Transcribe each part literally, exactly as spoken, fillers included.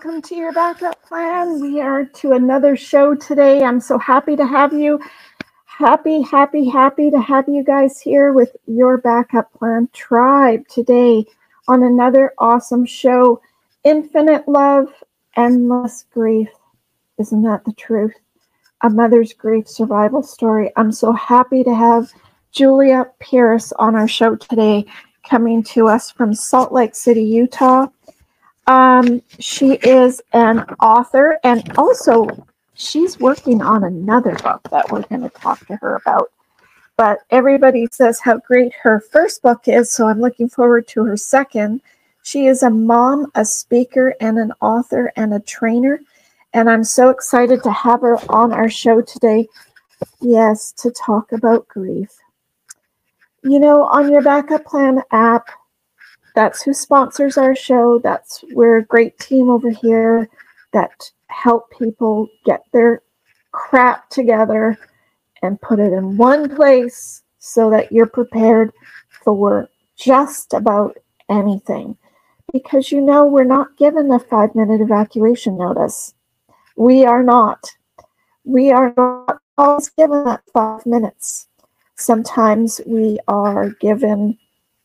welcome to your backup plan. We are to another show today. I'm so happy to have you. Happy, happy, happy to have you guys here with your backup plan tribe today on another awesome show. Infinite love, endless grief. Isn't that the truth? A mother's grief survival story. I'm so happy to have Julia Pierce on our show today, coming to us from Salt Lake City, Utah. Um, she is an author, and also she's working on another book that we're going to talk to her about. But everybody says how great her first book is, so I'm looking forward to her second. She is a mom, a speaker, and an author and a trainer, and I'm so excited to have her on our show today, yes, to talk about grief. You know, on your backup plan app, that's who sponsors our show. That's we're a great team over here that help people get their crap together and put it in one place so that you're prepared for just about anything. Because you know, we're not given a five-minute evacuation notice. We are not. We are not always given that five minutes. Sometimes we are given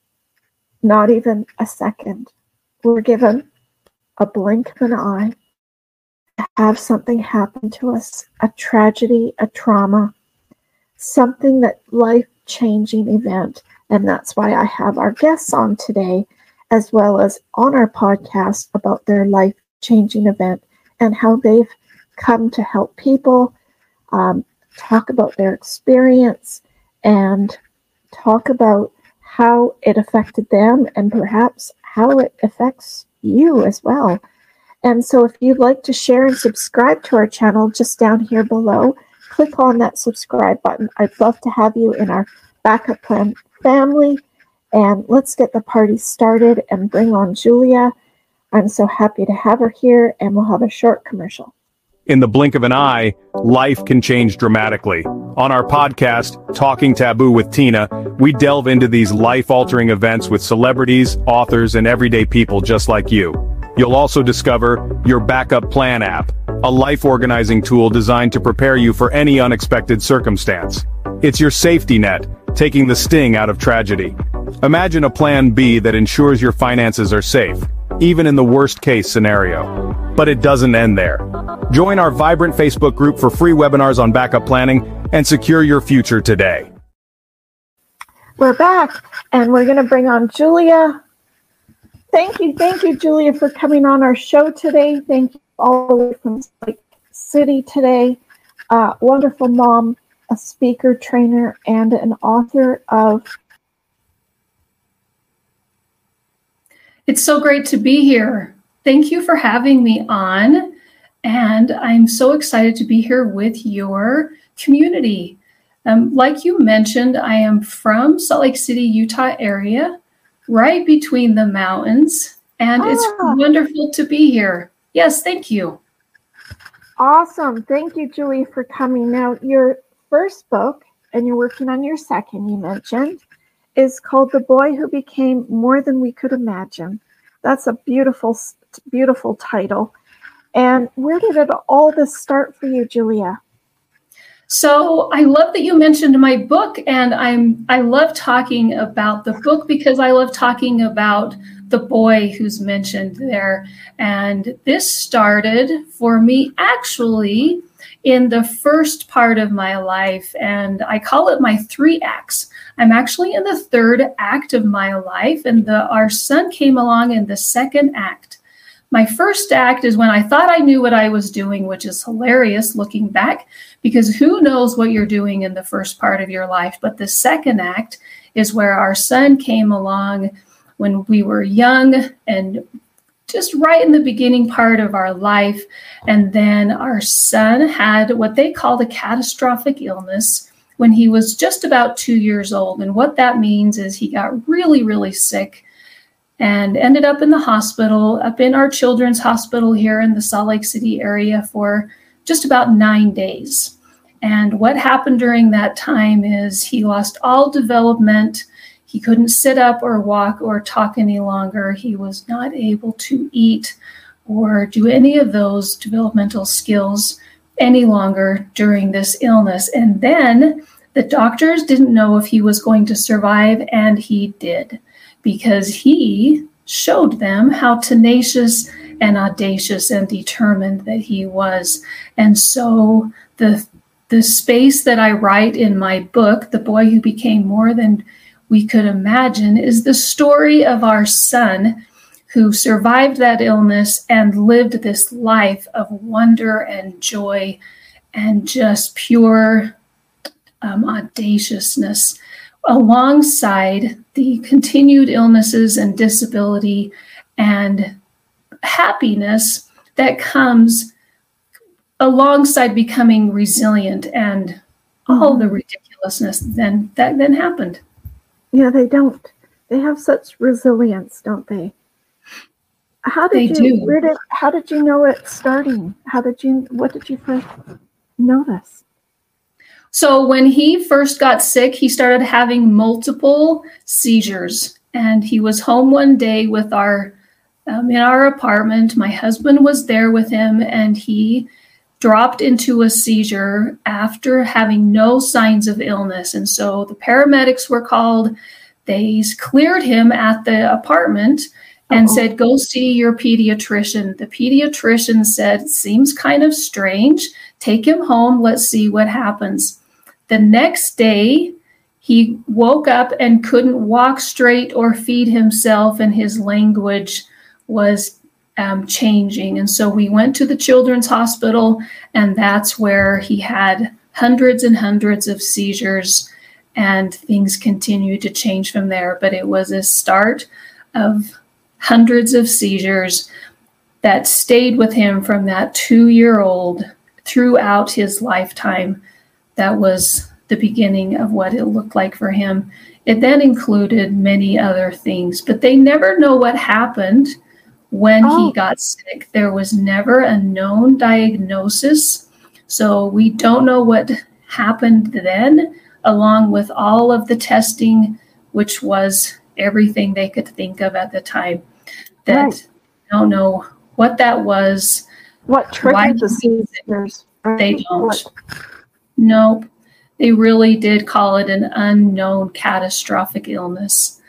not even a second. We're given a blink of an eye to have something happen to us, a tragedy, a trauma, something that life-changing event. And that's why I have our guests on today, as well as on our podcast about their life-changing event and how they've come to help people, um, talk about their experience, and talk about how it affected them and perhaps how it affects you as well. And so if you'd like to share and subscribe to our channel, just down here below, click on that subscribe button. I'd love to have you in our backup plan family. And let's get the party started and bring on Julia. I'm so happy to have her here, and we'll have a short commercial. In the blink of an eye, life can change dramatically. On our podcast, Talking Taboo with Tina, we delve into these life-altering events with celebrities, authors, and everyday people just like you. You'll also discover your Backup Plan app, a life-organizing tool designed to prepare you for any unexpected circumstance. It's your safety net, taking the sting out of tragedy. Imagine a plan B that ensures your finances are safe, even in the worst-case scenario. But it doesn't end there. Join our vibrant Facebook group for free webinars on backup planning and secure your future today. We're back, and we're going to bring on Julia. Thank you, thank you, Julia, for coming on our show today. Thank you all the way from Salt Lake City today. Uh, wonderful mom, a speaker, trainer, and an author of... It's so great to be here. Thank you for having me on, and I'm so excited to be here with your community. Um, like you mentioned, I am from Salt Lake City, Utah area, right between the mountains, and ah. It's wonderful to be here. Yes, thank you. Awesome. Thank you, Julie, for coming. Now, your first book, and you're working on your second, you mentioned, is called The Boy Who Became More Than We Could Imagine. That's a beautiful, beautiful title. And where did it all this start for you, Julia? So I love that you mentioned my book, and I'm I love talking about the book because I love talking about the boy who's mentioned there. And this started for me actually in the first part of my life, and I call it my three acts. I'm actually in the third act of my life, and the, our son came along in the second act. My first act is when I thought I knew what I was doing, which is hilarious looking back, because who knows what you're doing in the first part of your life. But the second act is where our son came along when we were young and just right in the beginning part of our life. And then our son had what they called a catastrophic illness when he was just about two years old. And what that means is he got really, really sick and ended up in the hospital, up in our children's hospital here in the Salt Lake City area for just about nine days. And what happened during that time is he lost all development. He couldn't sit up or walk or talk any longer. He was not able to eat or do any of those developmental skills any longer during this illness. And then the doctors didn't know if he was going to survive, and he did, because he showed them how tenacious and audacious and determined that he was. And so the the space that I write in my book, The Boy Who Became More Than We Could Imagine, is the story of our son who survived that illness and lived this life of wonder and joy and just pure um, audaciousness, alongside the continued illnesses and disability and happiness that comes alongside becoming resilient and all the ridiculousness then that then happened. Yeah, they don't. They have such resilience, don't they? How did They you do. where did how did you know it starting? How did you what did you first notice? So when he first got sick, he started having multiple seizures, and he was home one day with our um, in our apartment. My husband was there with him, and he dropped into a seizure after having no signs of illness. And so the paramedics were called. They cleared him at the apartment and Uh-oh. said, go see your pediatrician. The pediatrician said, seems kind of strange. Take him home. Let's see what happens. The next day, he woke up and couldn't walk straight or feed himself, and his language was um, changing. And so we went to the Children's Hospital, and that's where he had hundreds and hundreds of seizures, and things continued to change from there. But it was a start of hundreds of seizures that stayed with him from that two-year-old throughout his lifetime. That was the beginning of what it looked like for him. It then included many other things, but they never know what happened when Oh. he got sick. There was never a known diagnosis, so we don't know what happened then, along with all of the testing, which was everything they could think of at the time. That Right. don't know what that was. What Why triggered the did he- seizures? They right? don't. What- Nope. They really did call it an unknown catastrophic illness.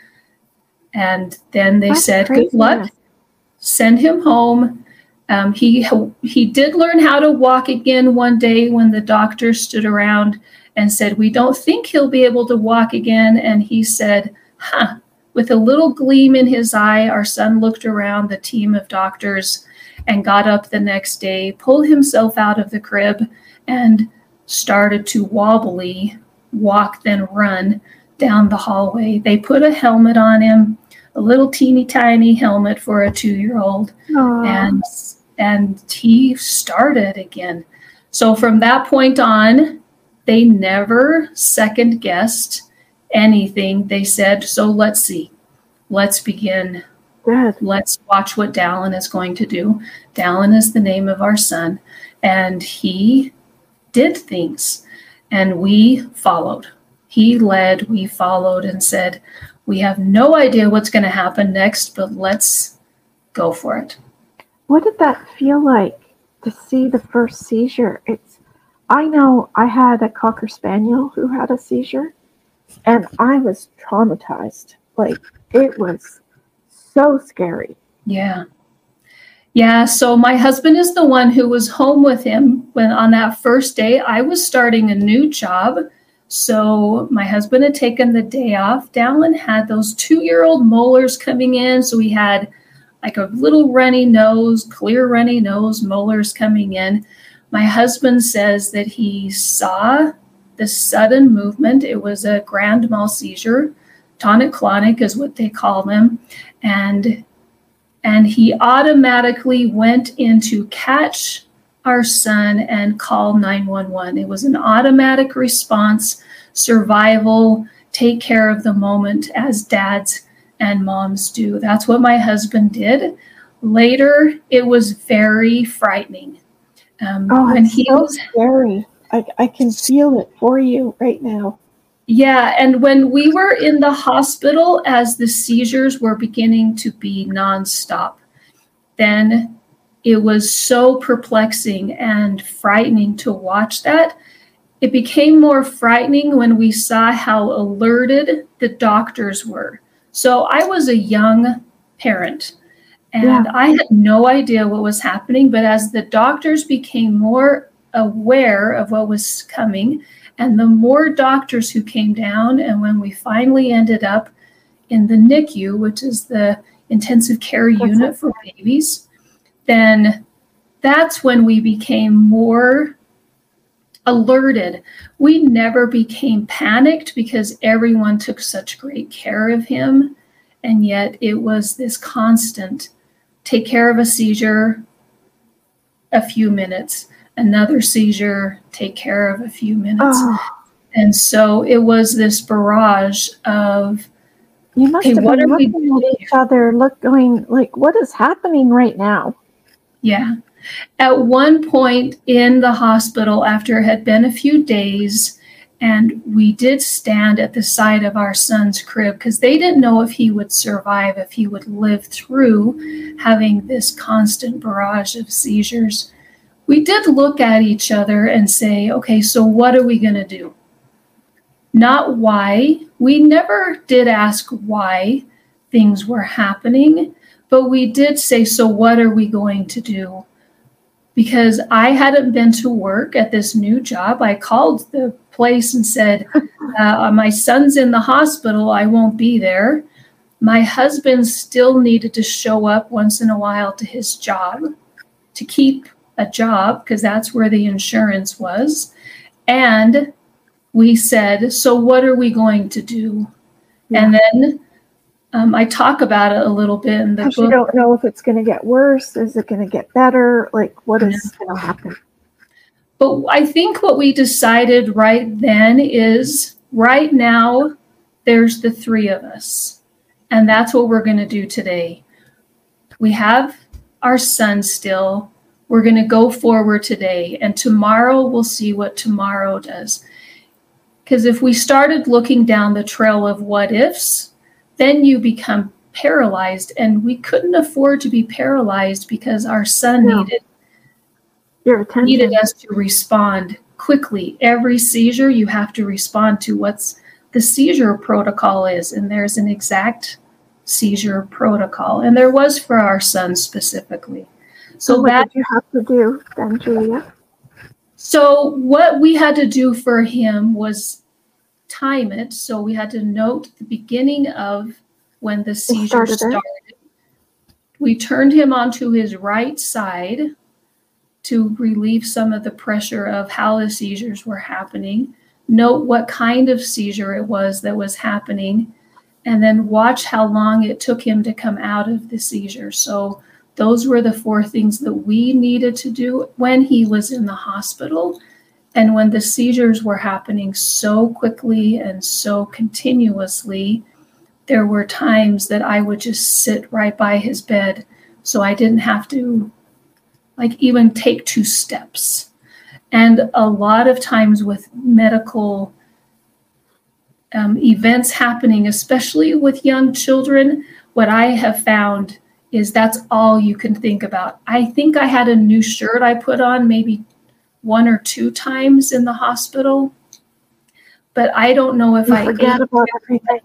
And then they That's said, craziness. good luck, send him home. Um, he he did learn how to walk again one day when the doctor stood around and said, we don't think he'll be able to walk again. And he said, huh, with a little gleam in his eye, our son looked around the team of doctors and got up the next day, pulled himself out of the crib, and started to wobbly walk, then run down the hallway. They put a helmet on him, a little teeny tiny helmet for a two-year-old, Aw. and and he started again. So from that point on, they never second guessed anything. They said, so let's see, let's begin. Good. Let's watch what Dallin is going to do. Dallin is the name of our son, and he did things, and we followed. He led, we followed, and said, we have no idea what's going to happen next, but let's go for it. What did that feel like to see the first seizure? It's I know I had a Cocker Spaniel who had a seizure, and I was traumatized. Like, it was so scary. Yeah. Yeah, so my husband is the one who was home with him when on that first day. I was starting a new job, so my husband had taken the day off. Dallin had those two-year-old molars coming in, so he had like a little runny nose, clear runny nose, molars coming in. My husband says that he saw the sudden movement. It was a grand mal seizure. Tonic-clonic is what they call them. And And he automatically went in to catch our son and call nine one one. It was an automatic response, survival, take care of the moment as dads and moms do. That's what my husband did. Later, it was very frightening. Um, Oh, when it's he so was scary. I, I can feel it for you right now. Yeah, and when we were in the hospital as the seizures were beginning to be nonstop, then it was so perplexing and frightening to watch that. It became more frightening when we saw how alerted the doctors were. So I was a young parent, and yeah. I had no idea what was happening. But as the doctors became more aware of what was coming, and the more doctors who came down, and when we finally ended up in the N I C U, which is the intensive care unit for babies, then that's when we became more alerted. We never became panicked because everyone took such great care of him. And yet it was this constant, take care of a seizure, a few minutes, another seizure, take care of a few minutes. Oh. And so it was this barrage of, you must okay, have what been are we looking doing at each other, look, going like, what is happening right now? Yeah. At one point in the hospital, after it had been a few days, and we did stand at the side of our son's crib because they didn't know if he would survive, if he would live through having this constant barrage of seizures. We did look at each other and say, okay, so what are we going to do? Not why. We never did ask why things were happening, but we did say, so what are we going to do? Because I hadn't been to work at this new job. I called the place and said, uh, my son's in the hospital. I won't be there. My husband still needed to show up once in a while to his job to keep a job because that's where the insurance was. And we said, so what are we going to do? Yeah. And then Um, I talk about it a little bit in the book. You don't know if it's going to get worse. Is it going to get better? Like, what is going to happen? But I think what we decided right then is right now, there's the three of us. And that's what we're going to do today. We have our son still. We're going to go forward today. And tomorrow, we'll see what tomorrow does. Because if we started looking down the trail of what ifs, then you become paralyzed, and we couldn't afford to be paralyzed because our son no. needed Your attention. needed us to respond quickly. Every seizure, you have to respond to what's the seizure protocol is, and there's an exact seizure protocol, and there was for our son specifically. So, so what that did you have to do then, Julia? So what we had to do for him was time it. So we had to note the beginning of when the seizure started. started. We turned him onto his right side to relieve some of the pressure of how the seizures were happening. Note what kind of seizure it was that was happening, and then watch how long it took him to come out of the seizure. So those were the four things that we needed to do when he was in the hospital. And when the seizures were happening so quickly and so continuously, there were times that I would just sit right by his bed so I didn't have to like even take two steps. And a lot of times with medical um, events happening, especially with young children, what I have found is that's all you can think about. I think I had a new shirt I put on maybe one or two times in the hospital, but I don't know if you I forget ate. about everything.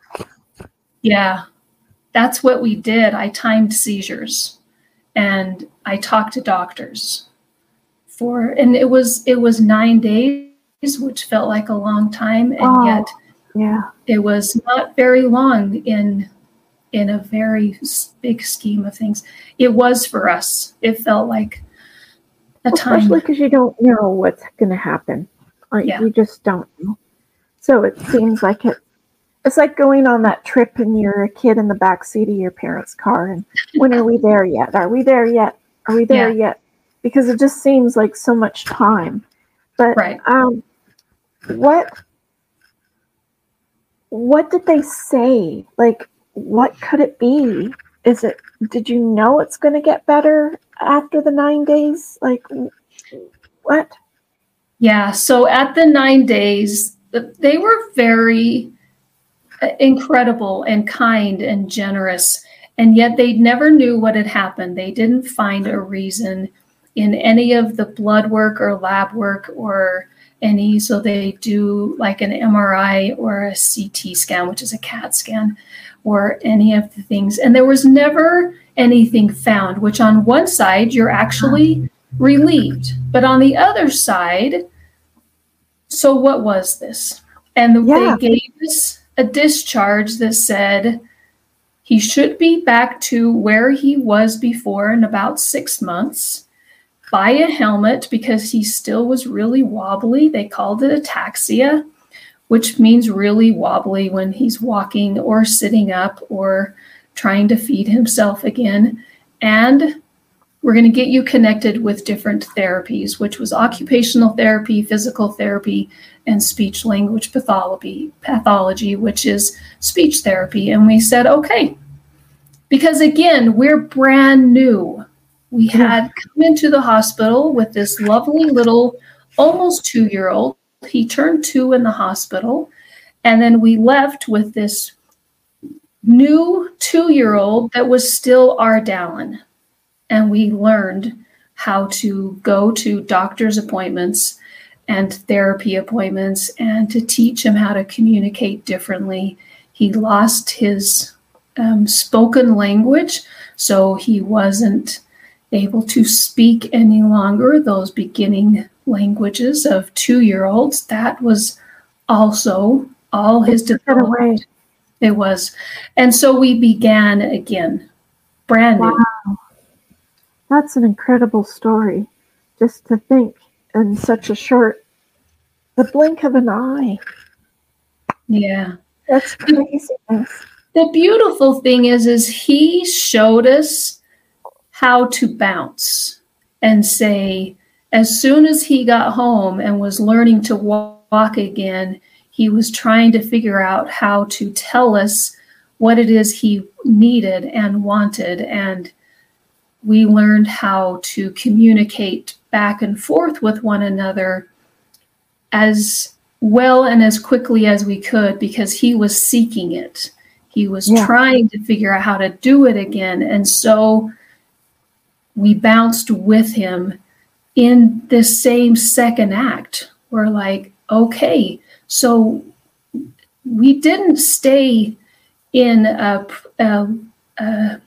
Yeah, that's what we did. I timed seizures, and I talked to doctors for, and it was it was nine days, which felt like a long time, and oh, yet yeah, it was not very long in in a very big scheme of things. It was for us. It felt like a time. Especially because you don't know what's going to happen. Like, yeah. You just don't know. So it seems like it. It's like going on that trip and you're a kid in the back seat of your parents' car. And when are we there yet? Are we there yet? Are we there yeah. yet? Because it just seems like so much time. But right. um, what what did they say? Like, what could it be? Is it? Did you know it's going to get better after the nine days? Like, what? Yeah. So at the nine days, they were very incredible and kind and generous. And yet they never knew what had happened. They didn't find a reason in any of the blood work or lab work or any, so they do like an M R I or a C T scan, which is a CAT scan, or any of the things. And there was never anything found, which on one side, you're actually relieved. But on the other side, so what was this? And yeah. they gave us a discharge that said he should be back to where he was before in about six months. Buy a helmet because he still was really wobbly. They called it ataxia, which means really wobbly when he's walking or sitting up or trying to feed himself again. And we're going to get you connected with different therapies, which was occupational therapy, physical therapy, and speech language pathology, pathology, which is speech therapy. And we said, okay, because again, we're brand new. We had come into the hospital with this lovely little, almost two-year-old. He turned two in the hospital. And then we left with this new two-year-old that was still our Dallin. And we learned how to go to doctor's appointments and therapy appointments and to teach him how to communicate differently. He lost his um, spoken language, so he wasn't able to speak any longer those beginning languages of two-year-olds. That was also all his development. It was. And so we began again, brand new. Wow. That's an incredible story, just to think in such a short, the blink of an eye. Yeah. That's craziness. The beautiful thing is, is he showed us how to bounce and say, as soon as he got home and was learning to walk again, he was trying to figure out how to tell us what it is he needed and wanted. And we learned how to communicate back and forth with one another as well and as quickly as we could, because he was seeking it. He was yeah. trying to figure out how to do it again. And so we bounced with him in this same second act. We're like, okay, so we didn't stay in a, a, a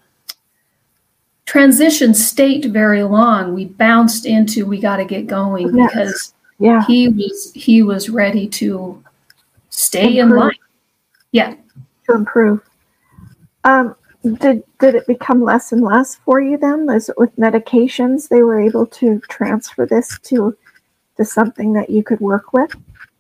transition state very long. We bounced into, we got to get going yes. because yeah. he was he was ready to stay improve. in line. Yeah, to improve. Um, did did it become less and less for you then? Is it with medications they were able to transfer this to to something that you could work with?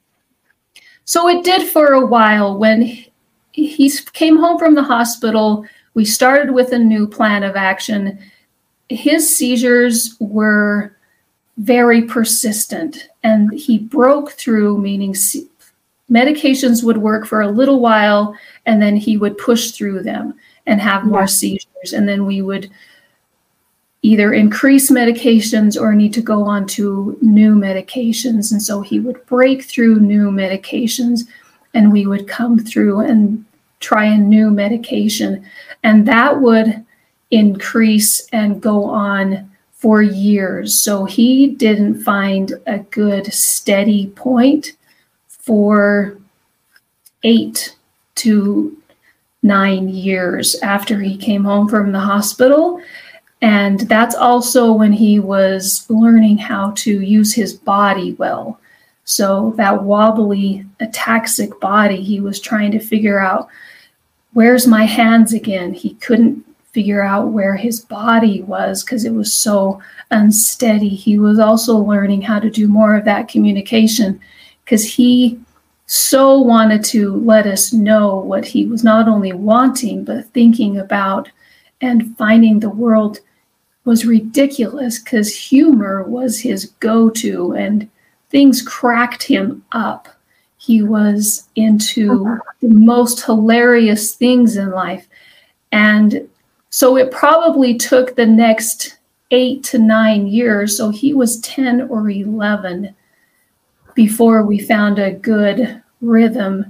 So it did for a while. When he, he came home from the hospital, we started with a new plan of action. His seizures were very persistent, and he broke through, meaning medications would work for a little while, and then he would push through them and have more yeah. seizures. And then we would either increase medications or need to go on to new medications. And so he would break through new medications, and we would come through and try a new medication. And that would increase and go on for years. So he didn't find a good steady point for eight to nine years after he came home from the hospital. And that's also when he was learning how to use his body well. So that wobbly, ataxic body, he was trying to figure out, where's my hands again? He couldn't figure out where his body was because it was so unsteady. He was also learning how to do more of that communication because he so wanted to let us know what he was not only wanting, but thinking about, and finding the world was ridiculous because humor was his go-to, and things cracked him up. He was into the most hilarious things in life. And so it probably took the next eight to nine years. So he was ten or eleven before we found a good rhythm.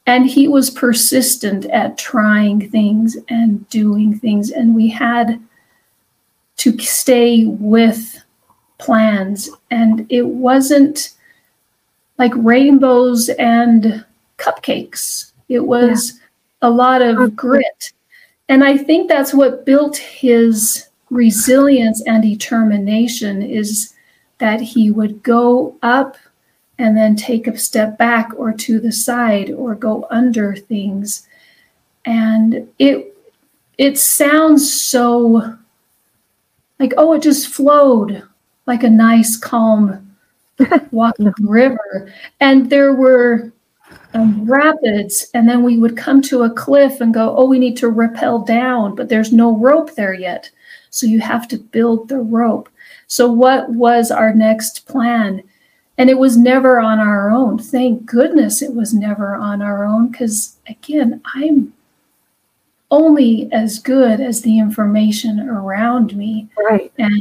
And he was persistent at trying things and doing things. And we had to stay with plans. And it wasn't like rainbows and cupcakes. It was yeah. a lot of grit. And I think that's what built his resilience and determination, is that he would go up and then take a step back or to the side or go under things. And it it sounds so like, oh, it just flowed like a nice, calm walking river. And there were um, rapids, and then we would come to a cliff and go, oh, we need to rappel down, but there's no rope there yet. So you have to build the rope. So what was our next plan? And it was never on our own. Thank goodness it was never on our own, because, again, I'm only as good as the information around me. Right. And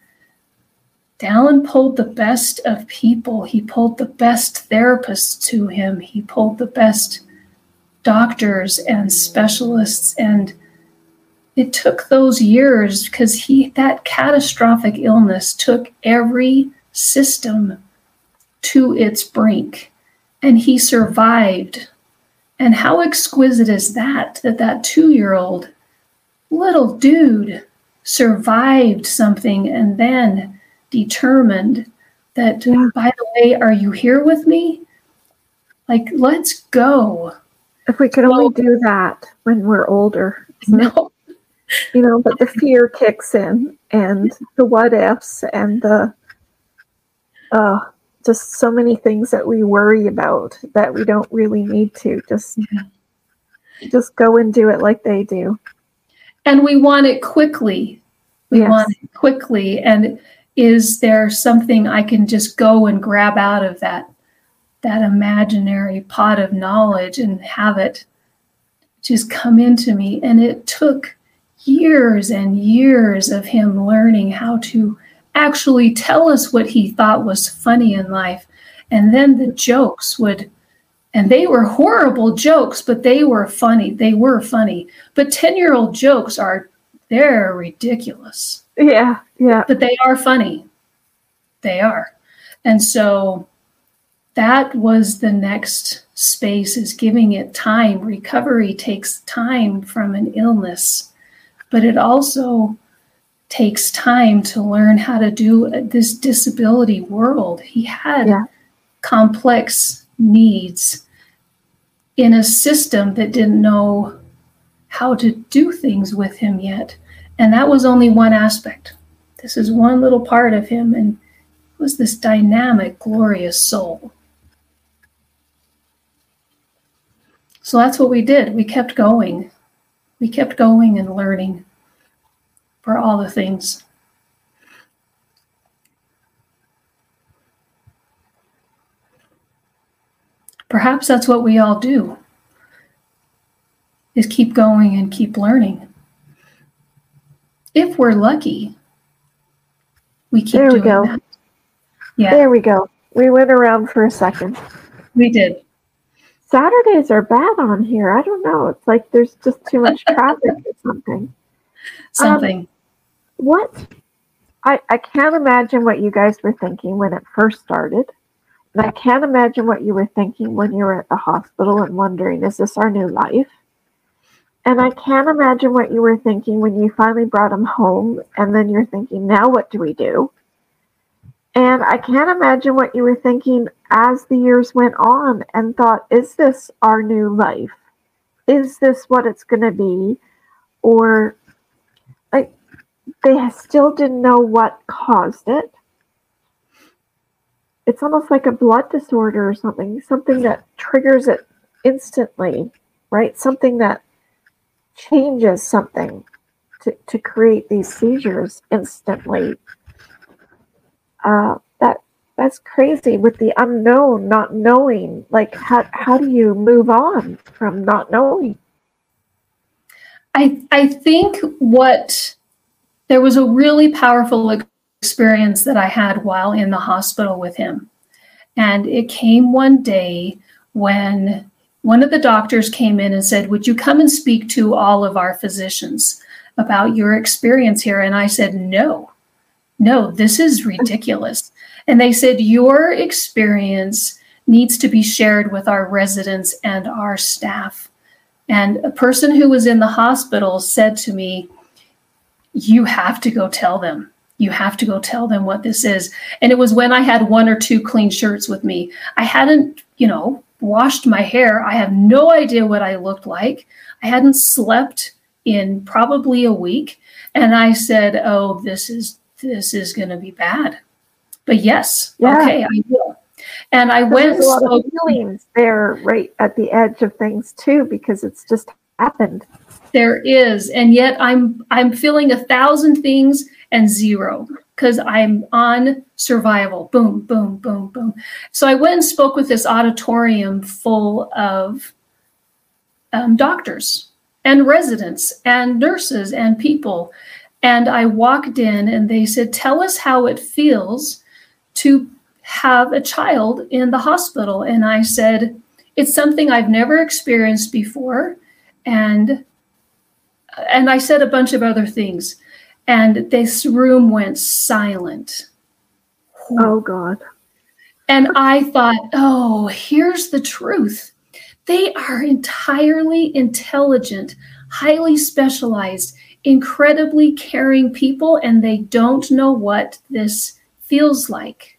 Dallin pulled the best of people. He pulled the best therapists to him. He pulled the best doctors and specialists. And it took those years, because he that catastrophic illness took every system to its brink, and he survived. And how exquisite is that, that that two-year-old little dude survived something and then determined that, yeah. by the way, are you here with me? Like, let's go. If we could only do that when we're older. No. You know, but the fear kicks in, and the what ifs, and the uh, just so many things that we worry about that we don't really need to. Just, yeah. just go and do it like they do. And we want it quickly. We yes. want it quickly. And is there something I can just go and grab out of that, that imaginary pot of knowledge and have it just come into me? And it took years and years of him learning how to actually tell us what he thought was funny in life. And then the jokes would, and they were horrible jokes, but they were funny. They were funny. But ten-year-old jokes are, they're ridiculous. Yeah, yeah. But they are funny. They are. And so that was the next space, is giving it time. Recovery takes time from an illness, but it also takes time to learn how to do this disability world. He had yeah. complex needs in a system that didn't know how to do things with him yet. And that was only one aspect. This is one little part of him, and it was this dynamic, glorious soul. So that's what we did. We kept going. We kept going and learning for all the things. Perhaps that's what we all do, is keep going and keep learning. If we're lucky, we keep there we doing go. that. Yeah. There we go. We went around for a second. We did. Saturdays are bad on here. I don't know. It's like there's just too much traffic or something. Something. Um, what? I, I can't imagine what you guys were thinking when it first started. And I can't imagine what you were thinking when you were at the hospital and wondering, is this our new life? And I can't imagine what you were thinking when you finally brought him home, and then you're thinking, now what do we do? And I can't imagine what you were thinking as the years went on and thought, is this our new life? Is this what it's going to be? Or like, they still didn't know what caused it. It's almost like a blood disorder or something, something that triggers it instantly, right? Something that changes something to, to create these seizures instantly. Uh, that that's crazy, with the unknown, not knowing. Like, how how do you move on from not knowing? I I think what there was a really powerful experience that I had while in the hospital with him, and it came one day when one of the doctors came in and said, would you come and speak to all of our physicians about your experience here? And I said, no, no, this is ridiculous. And they said, your experience needs to be shared with our residents and our staff. And a person who was in the hospital said to me, you have to go tell them. You have to go tell them what this is. And it was when I had one or two clean shirts with me. I hadn't, you know, washed my hair. I have no idea what I looked like. I hadn't slept in probably a week. And I said, oh, this is, this is going to be bad. But yes, yeah. Okay, I will. And I went. There's a lot of feelings there right at the edge of things too, because it's just happened. There is, and yet I'm I'm feeling a thousand things and zero because I'm on survival. Boom, boom, boom, boom. So I went and spoke with this auditorium full of um, doctors and residents and nurses and people. And I walked in and they said, tell us how it feels to have a child in the hospital. And I said, it's something I've never experienced before. And and I said a bunch of other things. And this room went silent. Oh, God. And I thought, oh, here's the truth. They are entirely intelligent, highly specialized, incredibly caring people, and they don't know what this feels like.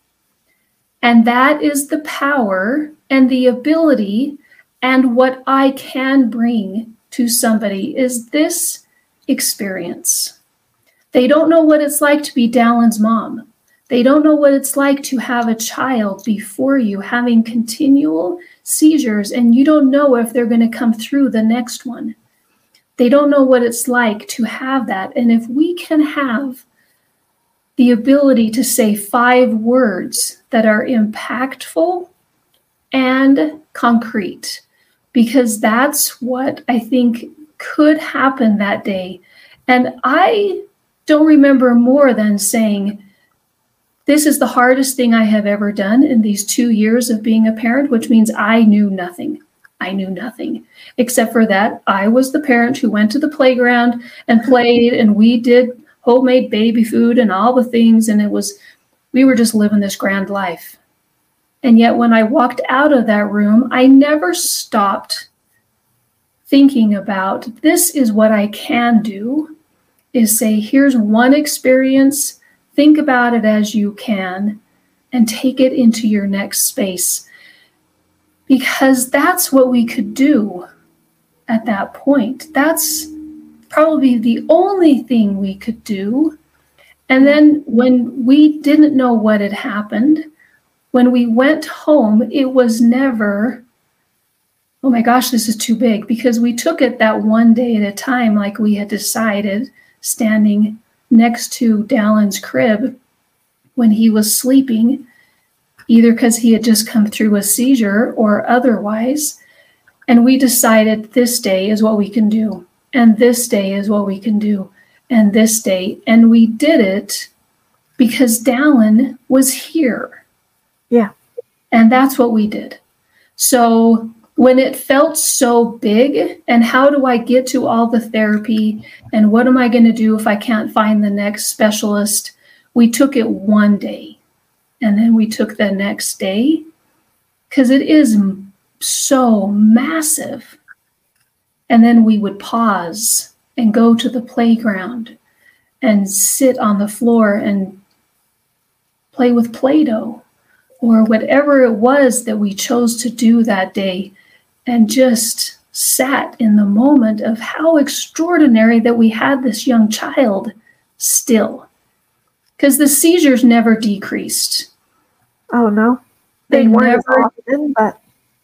And that is the power and the ability and what I can bring to somebody is this experience. They don't know what it's like to be Dallin's mom. They don't know what it's like to have a child before you having continual seizures, and you don't know if they're going to come through the next one. They don't know what it's like to have that. And if we can have the ability to say five words that are impactful and concrete, because that's what I think could happen that day. And I don't remember more than saying, this is the hardest thing I have ever done in these two years of being a parent, which means I knew nothing. I knew nothing, except for that I was the parent who went to the playground and played, and we did homemade baby food and all the things. And it was, we were just living this grand life. And yet when I walked out of that room, I never stopped thinking about, this is what I can do, is say, here's one experience, think about it as you can, and take it into your next space. Because that's what we could do at that point. That's probably the only thing we could do. And then when we didn't know what had happened, when we went home, it was never, oh my gosh, this is too big, because we took it that one day at a time, like we had decided, standing next to Dallin's crib when he was sleeping, either because he had just come through a seizure or otherwise. And we decided this day is what we can do. And this day is what we can do. And this day. And we did it because Dallin was here. Yeah. And that's what we did. So when it felt so big, and how do I get to all the therapy, and what am I going to do if I can't find the next specialist? We took it one day, and then we took the next day, because it is so massive. And then we would pause and go to the playground and sit on the floor and play with Play-Doh or whatever it was that we chose to do that day, and just sat in the moment of how extraordinary that we had this young child still. Because the seizures never decreased. Oh, no. They, they weren't never, often, but...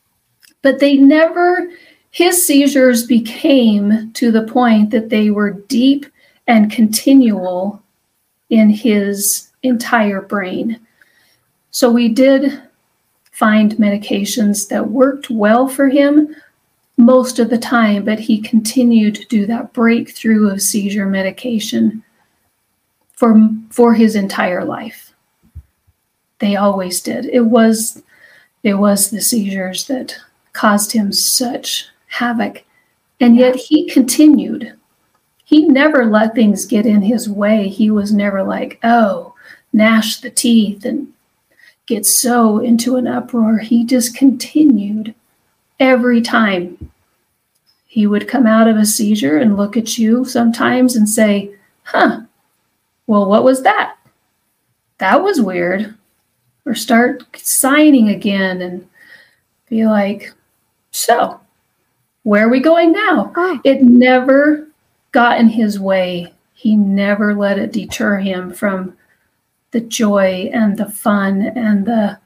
but they never, his seizures became to the point that they were deep and continual in his entire brain. So we did find medications that worked well for him most of the time, but he continued to do that breakthrough of seizure medication for, for his entire life. They always did. It was, it was the seizures that caused him such havoc. And yet he continued. He never let things get in his way. He was never like, oh, gnash the teeth and get so into an uproar. He just continued every time. He would come out of a seizure and look at you sometimes and say, huh, well, what was that? That was weird. Or start signing again and be like, so, where are we going now? Oh. It never got in his way. He never let it deter him from the joy and the fun and the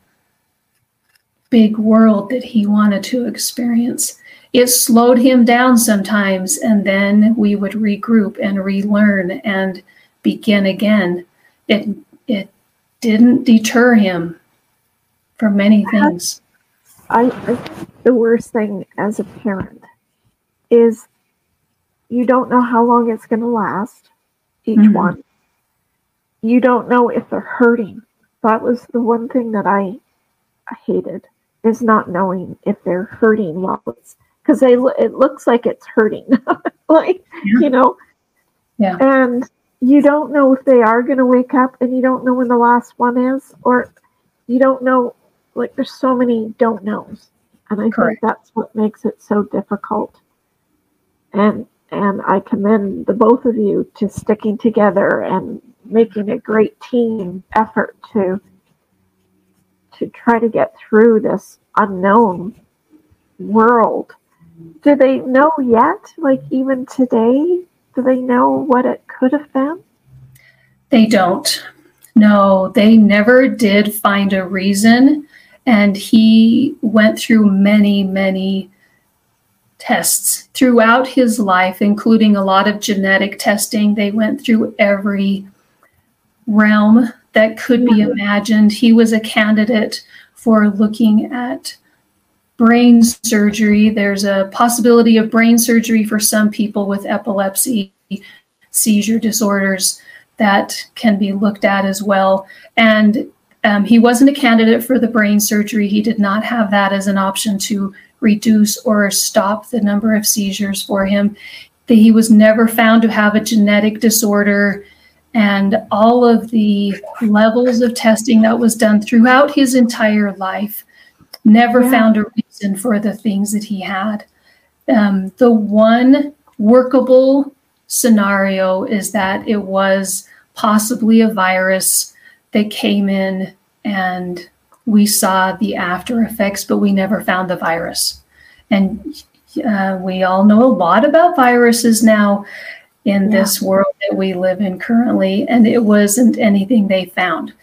big world that he wanted to experience. It slowed him down sometimes, and then we would regroup and relearn and begin again. It it didn't deter him from many things. I, I think the worst thing as a parent is you don't know how long it's going to last, each mm-hmm. one. You don't know if they're hurting. That was the one thing that I, I hated, is not knowing if they're hurting while it's, because they it looks like it's hurting, like, yeah. you know, yeah. And you don't know if they are going to wake up, and you don't know when the last one is, or you don't know, like, there's so many don't knows. And I Correct. think that's what makes it so difficult. And, and I commend the both of you to sticking together and making a great team effort to, to try to get through this unknown world. Do they know yet? Like, even today, do they know what it could have been? They don't. No, they never did find a reason. And he went through many, many tests throughout his life, including a lot of genetic testing. They went through every realm that could be imagined. He was a candidate for looking at brain surgery. There's a possibility of brain surgery for some people with epilepsy, seizure disorders that can be looked at as well. And um, he wasn't a candidate for the brain surgery. He did not have that as an option to reduce or stop the number of seizures for him. He was never found to have a genetic disorder, and all of the levels of testing that was done throughout his entire life never yeah. found a reason for the things that he had. Um, the one workable scenario is that it was possibly a virus that came in, and we saw the after effects, but we never found the virus. And uh, we all know a lot about viruses now in yeah. this world that we live in currently, and it wasn't anything they found.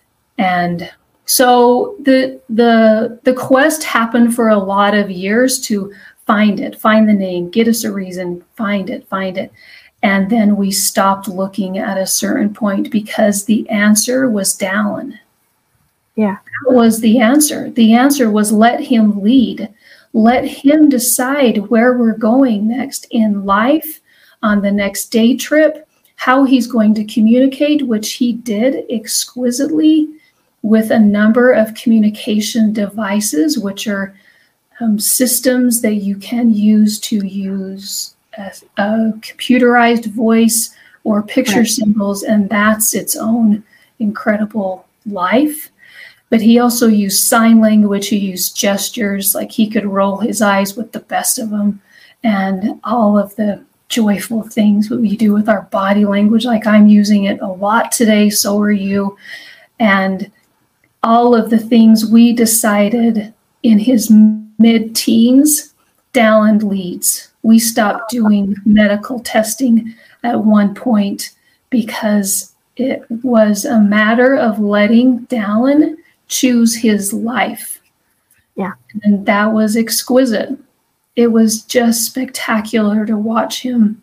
And so the the the quest happened for a lot of years to find it, find the name, get us a reason, find it, find it. And then we stopped looking at a certain point because the answer was Dallin. Yeah. That was the answer. The answer was let him lead. Let him decide where we're going next in life, on the next day trip, how he's going to communicate, which he did exquisitely with a number of communication devices, which are um, systems that you can use to use a, a computerized voice or picture right. symbols, and that's its own incredible life. But he also used sign language, he used gestures, like he could roll his eyes with the best of them, and all of the joyful things that we do with our body language, like I'm using it a lot today, so are you. And all of the things we decided in his mid-teens, Dallin leads. We stopped doing medical testing at one point because it was a matter of letting Dallin choose his life. Yeah. And that was exquisite. It was just spectacular to watch him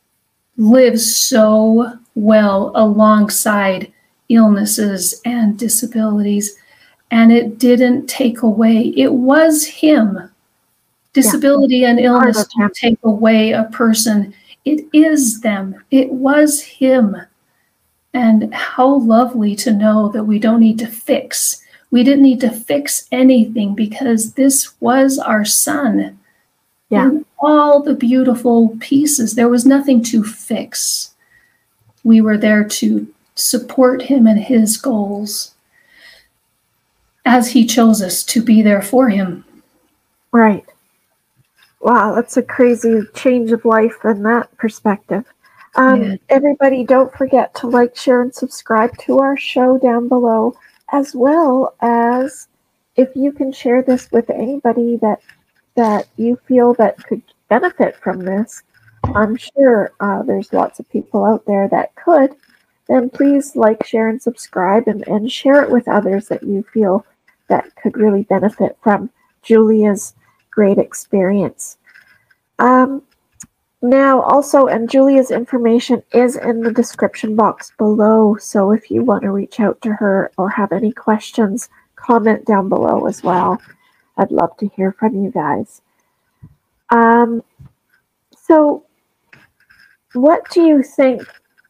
live so well alongside illnesses and disabilities. And it didn't take away. It was him. Disability yeah. and illness don't take away a person. It is them. It was him. And how lovely to know that we don't need to fix. We didn't need to fix anything because this was our son. Yeah. And all the beautiful pieces. There was nothing to fix. We were there to support him and his goals as he chose us to be there for him. Right. Wow, that's a crazy change of life in that perspective. Um, Yeah. Everybody, don't forget to like, share, and subscribe to our show down below, as well as if you can share this with anybody that that you feel that could benefit from this. I'm sure uh, there's lots of people out there that could. Then please like, share, and subscribe, and, and share it with others that you feel that could really benefit from Julia's great experience. Um, now, also, and Julia's information is in the description box below, so if you want to reach out to her or have any questions, comment down below as well. I'd love to hear from you guys. Um, so, what do you think?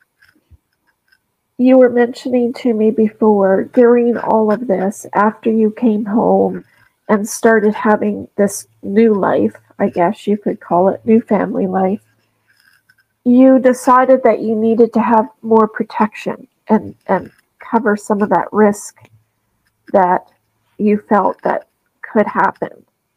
You were mentioning to me before, during all of this, after you came home and started having this new life, I guess you could call it, new family life, you decided that you needed to have more protection and, and cover some of that risk that you felt that could happen.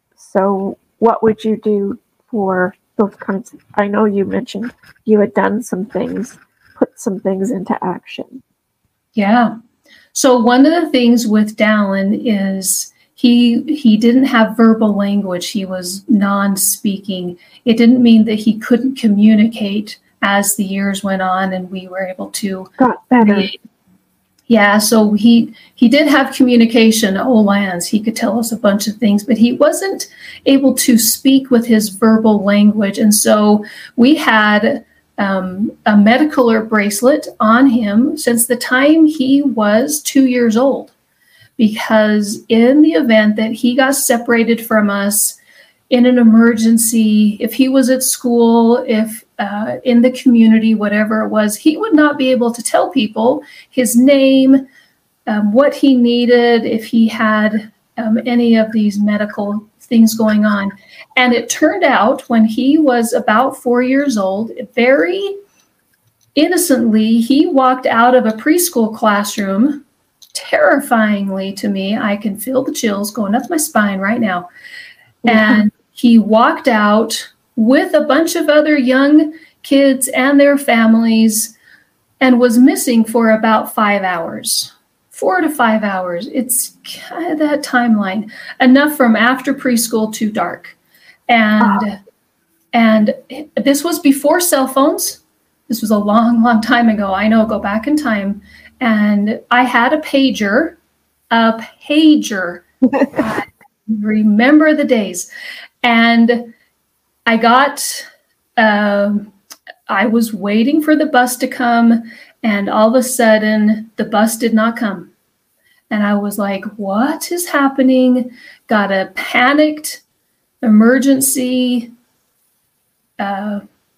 So what would you do for those kinds of, I know you mentioned you had done some things, put some things into action. Yeah. So one of the things with Dallin is he he didn't have verbal language. He was non-speaking. It didn't mean that he couldn't communicate as the years went on and we were able to Got better. create. Yeah, so he he did have communication, Olans. He could tell us a bunch of things, but he wasn't able to speak with his verbal language. And so we had um, a medical alert bracelet on him since the time he was two years old, because in the event that he got separated from us in an emergency, if he was at school, if uh, in the community, whatever it was, he would not be able to tell people his name, um, what he needed, if he had um, any of these medical things going on. And it turned out when he was about four years old, very innocently, he walked out of a preschool classroom, terrifyingly to me. I can feel the chills going up my spine right now. Yeah. And he walked out with a bunch of other young kids and their families and was missing for about five hours, four to five hours. It's kind of that timeline, enough from after preschool to dark. And, Wow. and this was before cell phones. This was a long, long time ago. I know, go back in time. And I had a pager, a pager. I remember the days. And I got, um, I was waiting for the bus to come, and all of a sudden the bus did not come. And I was like, what is happening? Got a panicked emergency uh,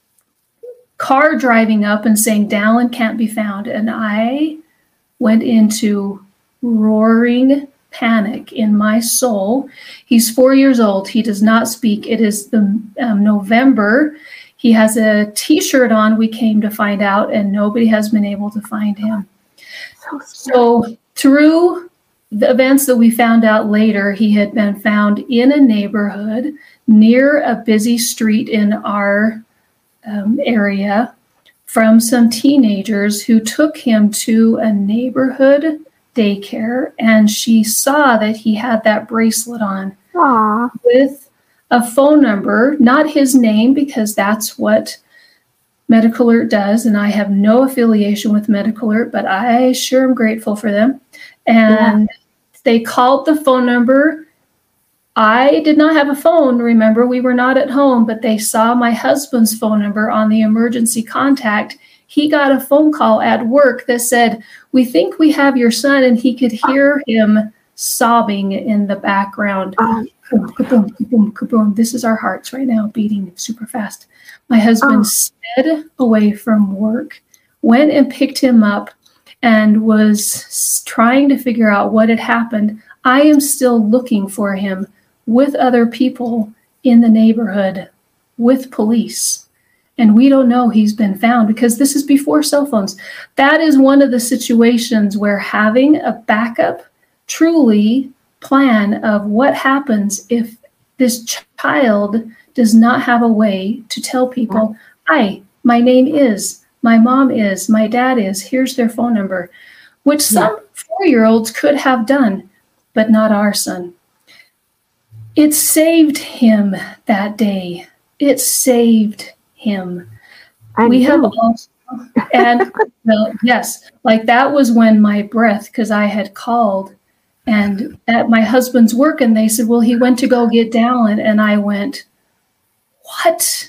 car driving up and saying, Dallin can't be found. And I went into roaring panic in my soul. He's four years old. He does not speak. It is the um, November. He has a t-shirt on, we came to find out, and nobody has been able to find him. So, So through the events that we found out later, he had been found in a neighborhood near a busy street in our um, area from some teenagers who took him to a neighborhood daycare, and she saw that he had that bracelet on aw, with a phone number, not his name, because that's what Medical Alert does, and I have no affiliation with Medical Alert, but I sure am grateful for them. And yeah. They called the phone number. I did not have a phone, remember, we were not at home, but they saw my husband's phone number on the emergency contact. He got a phone call at work that said, we think we have your son, and he could hear him sobbing in the background. Oh. Boom, kaboom, kaboom, kaboom. This is our hearts right now beating super fast. My husband oh. sped away from work, went and picked him up, and was trying to figure out what had happened. I am still looking for him with other people in the neighborhood, with police. And we don't know he's been found because this is before cell phones. That is one of the situations where having a backup truly plan of what happens if this child does not have a way to tell people, hi, my name is, my mom is, my dad is, here's their phone number, which some four-year-olds could have done, but not our son. It saved him that day. It saved him. I we know. have also, and well, yes, like that was when my breath, because I had called and at my husband's work, and they said, well, he went to go get Dallin. And I went, what?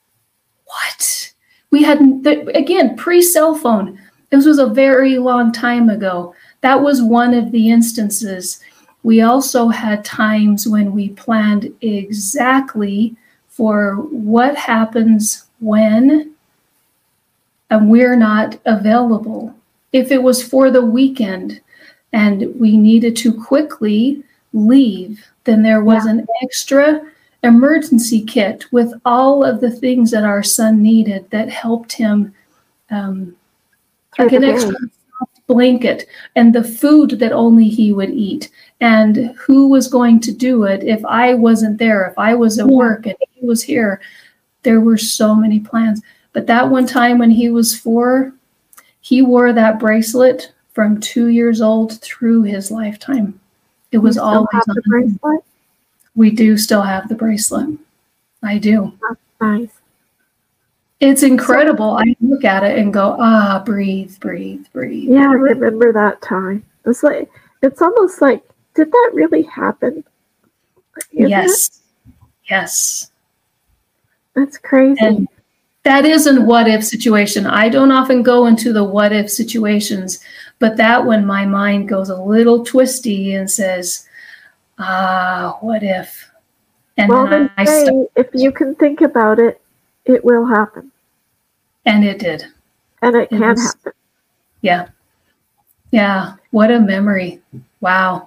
What? We hadn't, again, pre-cell phone. This was a very long time ago. That was one of the instances. We also had times when we planned exactly for what happens when and we're not available. If it was for the weekend and we needed to quickly leave, then there was yeah. an extra emergency kit with all of the things that our son needed that helped him, um, like an extra soft blanket and the food that only he would eat, and who was going to do it if I wasn't there, if I was at yeah. work and he was here. There were so many plans. But that one time when he was four, he wore that bracelet from two years old through his lifetime. It was you always have on the bracelet? We do still have the bracelet. I do. That's nice. It's incredible. I look at it and go, ah, breathe, breathe, breathe. Yeah, I remember that time. It's like, it's almost like, did that really happen? Isn't yes. It? Yes. That's crazy. And that is a what if situation. I don't often go into the what if situations, but that when my mind goes a little twisty and says, ah, what if? And well, then they I say start, if you can think about it, it will happen. And it did. And it, it can was, happen. Yeah. Yeah. What a memory. Wow.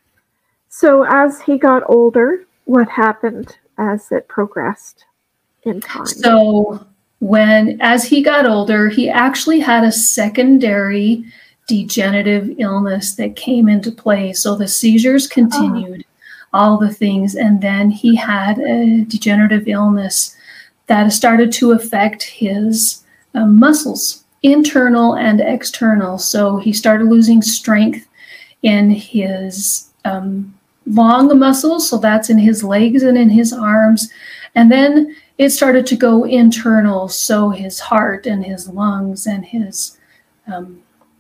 So as he got older, what happened as it progressed in time? So when, as he got older, he actually had a secondary degenerative illness that came into play. So the seizures continued, oh. all the things. And then he had a degenerative illness that started to affect his uh, muscles, internal and external. So he started losing strength in his um, long muscles. So that's in his legs and in his arms. And then it started to go internal. So his heart and his lungs and his um,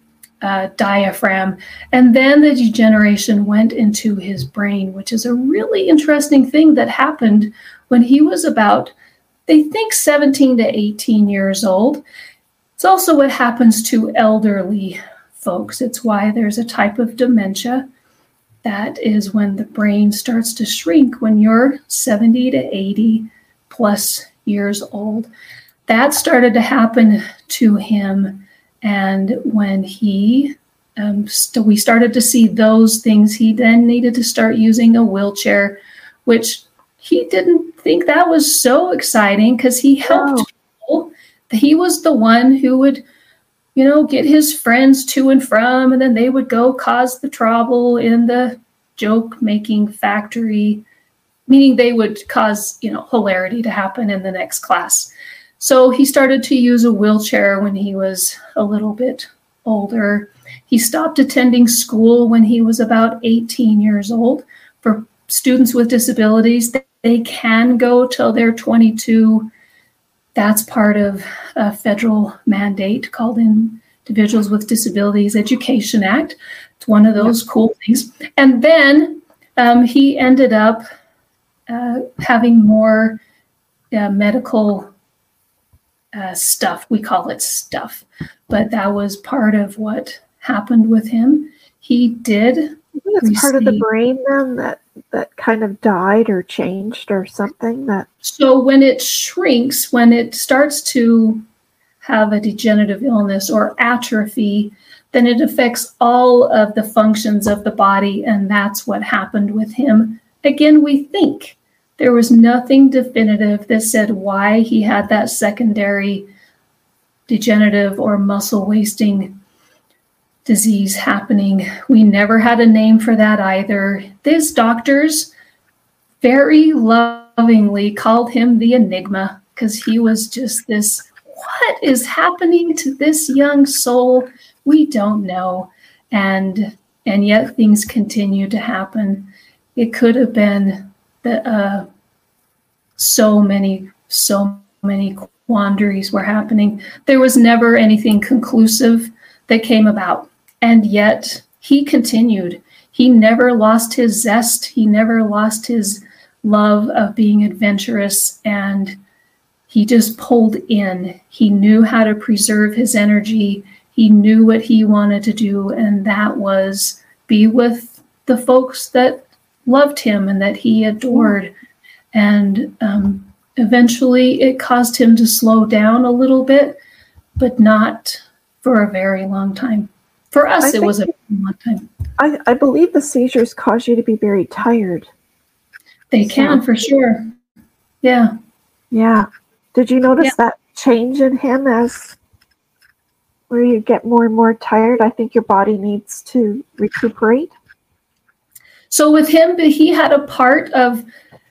uh, diaphragm. And then the degeneration went into his brain, which is a really interesting thing that happened when he was about, they think, seventeen to eighteen years old. It's also what happens to elderly folks. It's why there's a type of dementia that is when the brain starts to shrink when you're seventy to eighty plus years old. That started to happen to him. And when he, um, st- we started to see those things, he then needed to start using a wheelchair, which he didn't think that was so exciting because he helped oh. people. He was the one who would, you know, get his friends to and from, and then they would go cause the trouble in the joke-making factory, meaning they would cause, you know, hilarity to happen in the next class. So he started to use a wheelchair when he was a little bit older. He stopped attending school when he was about eighteen years old. For students with disabilities, they can go till they're twenty-two. That's part of a federal mandate called Individuals with Disabilities Education Act. It's one of those cool things. And then um, he ended up uh, having more uh, medical uh, stuff. We call it stuff. But that was part of what happened with him. He did It's receive, part of the brain then that, that kind of died or changed or something. That So when it shrinks, when it starts to have a degenerative illness or atrophy, then it affects all of the functions of the body, and that's what happened with him. Again, we think. There was nothing definitive that said why he had that secondary degenerative or muscle wasting disease happening. We never had a name for that either. These doctors very lovingly called him the Enigma, because he was just this, what is happening to this young soul? We don't know. And and yet things continue to happen. It could have been the uh, so many, so many quandaries were happening. There was never anything conclusive that came about. And yet he continued. He never lost his zest. He never lost his love of being adventurous. And he just pulled in. He knew how to preserve his energy. He knew what he wanted to do. And that was be with the folks that loved him and that he adored. And um, eventually it caused him to slow down a little bit, but not for a very long time. For us, I it was a long time. I, I believe the seizures cause you to be very tired. They can, So- for sure. Yeah. Yeah. Did you notice Yeah. that change in him as where you get more and more tired? I think your body needs to recuperate. So with him, he had a part of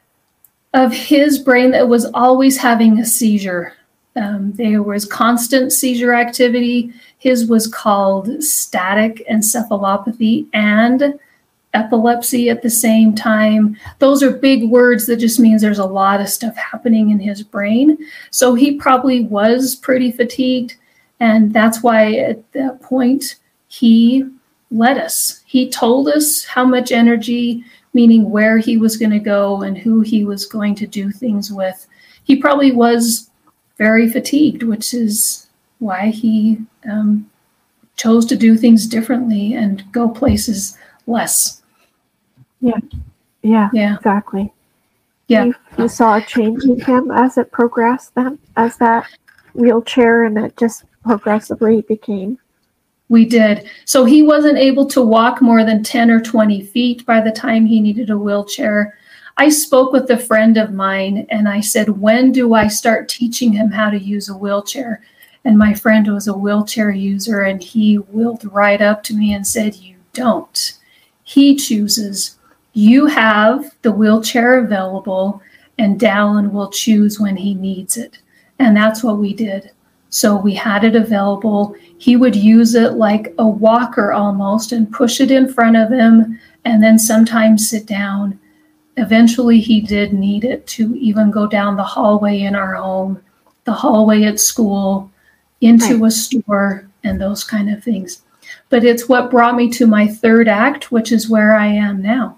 of his brain that was always having a seizure. Um, there was constant seizure activity. His was called static encephalopathy and epilepsy at the same time. Those are big words that just means there's a lot of stuff happening in his brain. So he probably was pretty fatigued. And that's why at that point, he led us. He told us how much energy, meaning where he was going to go and who he was going to do things with. He probably was very fatigued, which is why he um, chose to do things differently and go places less. Yeah. Yeah, Yeah. exactly. Yeah. You, you saw a change in him as it progressed then, as that wheelchair, and it just progressively became. We did. So he wasn't able to walk more than ten or twenty feet by the time he needed a wheelchair. I spoke with a friend of mine and I said, when do I start teaching him how to use a wheelchair? And my friend was a wheelchair user, and he wheeled right up to me and said, you don't. He chooses. You have the wheelchair available, and Dallin will choose when he needs it. And that's what we did. So we had it available. He would use it like a walker almost and push it in front of him, and then sometimes sit down. Eventually he did need it to even go down the hallway in our home, the hallway at school, into Right. a store, and those kind of things. But it's what brought me to my third act, which is where I am now.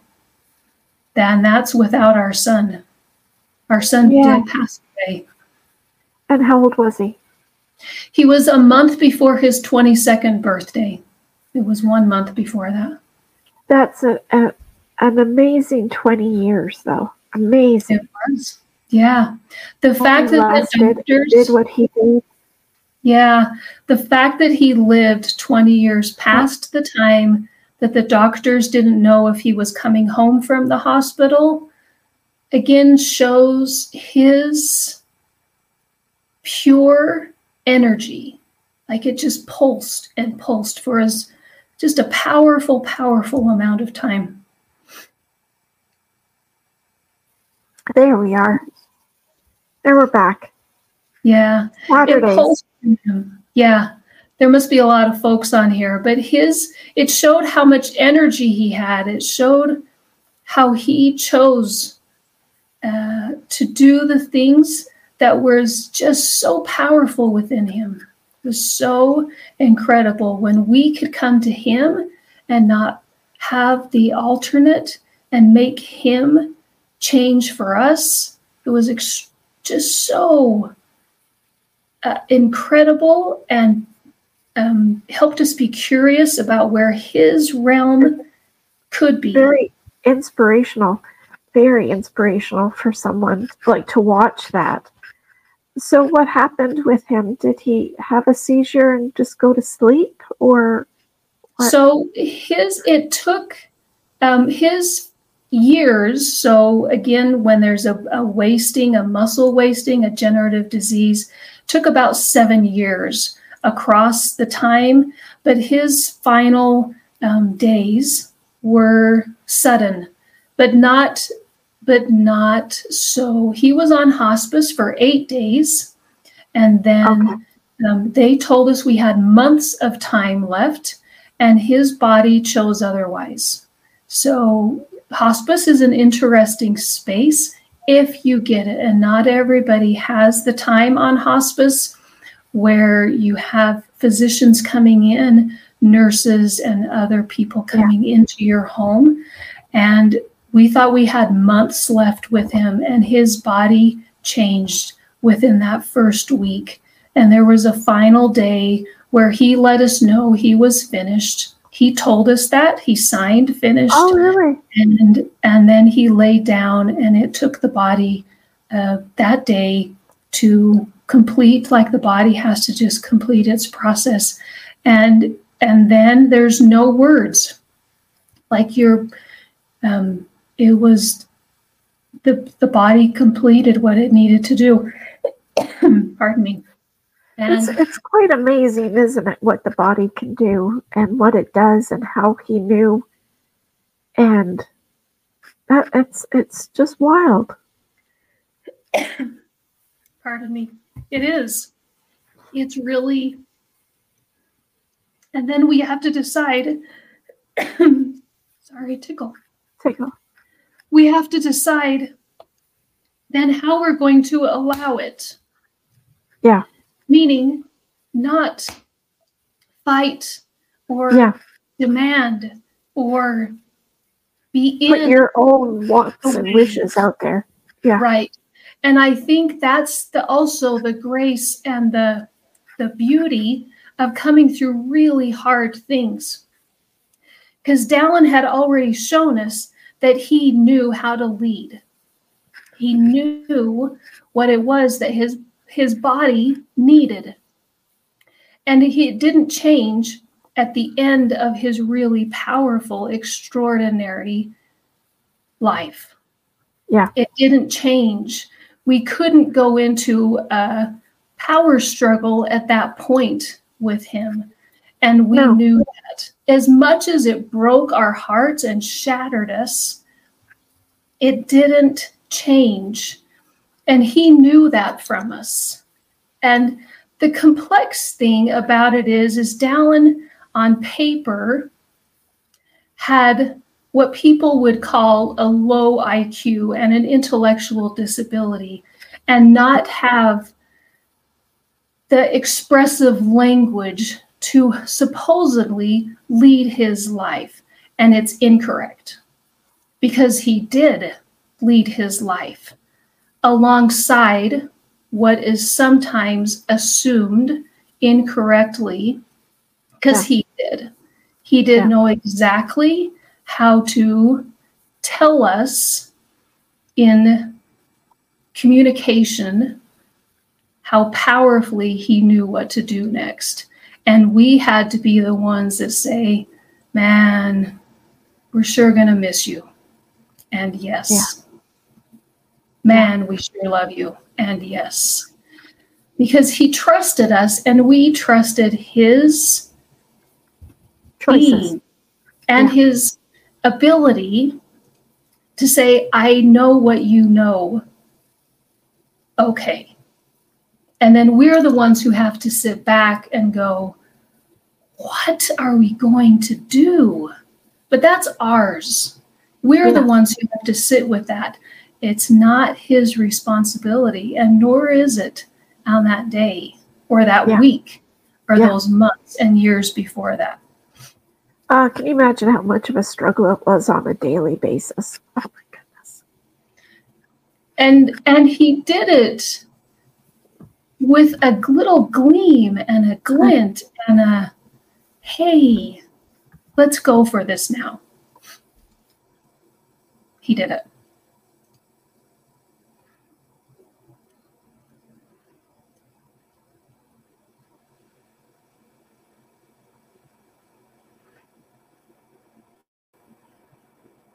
And that's without our son. Our son Yeah. did pass away. And how old was he? He was a month before his twenty-second birthday. It was one month before that. That's a, a an amazing twenty years, though. Amazing. It was. Yeah. The fact He that the lasted, doctors, did what he did. yeah, the fact that he lived twenty years past the time that the doctors didn't know if he was coming home from the hospital, again shows his pure energy. Like it just pulsed and pulsed for us, just a powerful, powerful amount of time. There we are. There we're back. Yeah. It Saturdays. pulsed in him. Yeah. There must be a lot of folks on here, but his, it showed how much energy he had. It showed how he chose uh, to do the things that was just so powerful within him. It was so incredible when we could come to him and not have the alternate and make him change for us. It was ex- just so uh, incredible, and um, helped us be curious about where his realm could be. Very inspirational. Very inspirational for someone like to watch that. So what happened with him? Did he have a seizure and just go to sleep, or So his, it took um, his years. So again, when there's a, a wasting, a muscle wasting, a degenerative disease, took about seven years across the time, but his final um, days were sudden, but not, but not so. He was on hospice for eight days, and then Okay. um, they told us we had months of time left, and his body chose otherwise. So hospice is an interesting space if you get it, and not everybody has the time on hospice where you have physicians coming in, nurses and other people coming yeah. into your home. And we thought we had months left with him, and his body changed within that first week. And there was a final day where he let us know he was finished. He told us that. He signed finished. Oh, really? And, and then he laid down, and it took the body uh, that day to complete, like the body has to just complete its process. And and then there's no words. Like you're, um, it was, the, the body completed what it needed to do. Pardon me. And it's, it's quite amazing, isn't it, what the body can do and what it does and how he knew. And that it's it's just wild. Pardon me. It is. It's really, and then we have to decide, sorry, tickle. Tickle. We have to decide then how we're going to allow it. Yeah. Meaning not fight or yeah. demand or be in. Put your own wants and wishes out there. Yeah. Right. And I think that's the also the grace and the the beauty of coming through really hard things. Because Dallin had already shown us that he knew how to lead. He knew what it was that his his body needed. And he it didn't change at the end of his really powerful, extraordinary life. Yeah. It didn't change. We couldn't go into a power struggle at that point with him. And we no. knew that. As much as it broke our hearts and shattered us, it didn't change. And he knew that from us. And the complex thing about it is, is Dallin on paper had what people would call a low I Q and an intellectual disability, and not have the expressive language to supposedly lead his life. And it's incorrect, because he did lead his life alongside what is sometimes assumed incorrectly, because yeah. he did. He did yeah. know exactly how to tell us in communication how powerfully he knew what to do next. And we had to be the ones that say, man, we're sure going to miss you. And yes. Yeah. Man, we sure love you. And yes. Because he trusted us, and we trusted his choices being and yeah. his ability to say, I know what you know. Okay. And then we're the ones who have to sit back and go, what are we going to do? But that's ours. We're yeah. the ones who have to sit with that. It's not his responsibility, and nor is it on that day or that yeah. week or yeah. those months and years before that. Uh, can you imagine how much of a struggle it was on a daily basis? Oh my goodness. And and he did it with a little gleam and a glint and a, hey, let's go for this now. He did it.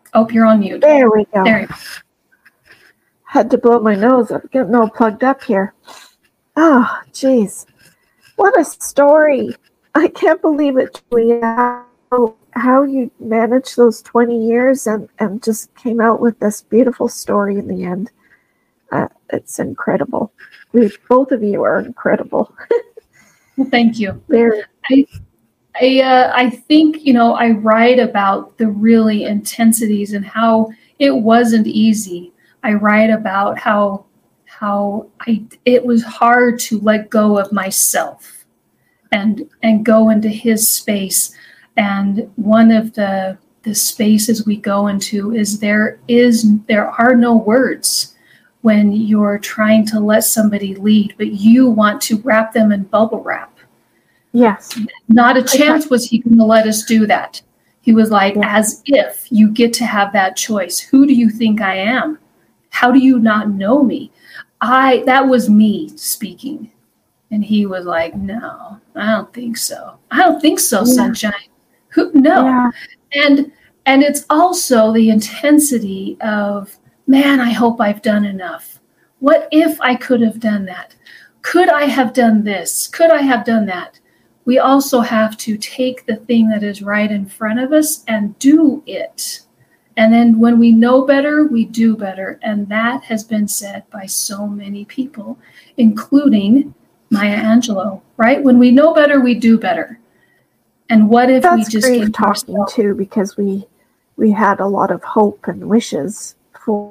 Oh, you're on mute. There we go. There you go. Had to blow my nose. I'm getting all plugged up here. Oh, geez. What a story. I can't believe it, Julia, how, how you managed those twenty years and, and just came out with this beautiful story in the end. Uh, it's incredible. We, both of you are incredible. Well, thank you. Very. I, I, uh, I think, you know, I write about the really intensities and how it wasn't easy. I write about how how I it was hard to let go of myself and and go into his space. And one of the the spaces we go into is there is there are no words when you're trying to let somebody lead, but you want to wrap them in bubble wrap. Yes. Not a chance was he going to let us do that. He was like, Yeah. as if you get to have that choice. Who do you think I am? How do you not know me? I, that was me speaking. And he was like, no, I don't think so. I don't think so, Yeah. sunshine. Who, no. Yeah. And, and it's also the intensity of, man, I hope I've done enough. What if I could have done that? Could I have done this? Could I have done that? We also have to take the thing that is right in front of us and do it. And then when we know better, we do better. And that has been said by so many people, including Maya Angelou, right? When we know better, we do better. And what if That's we just great give talking ourselves- too, because we we had a lot of hope and wishes for.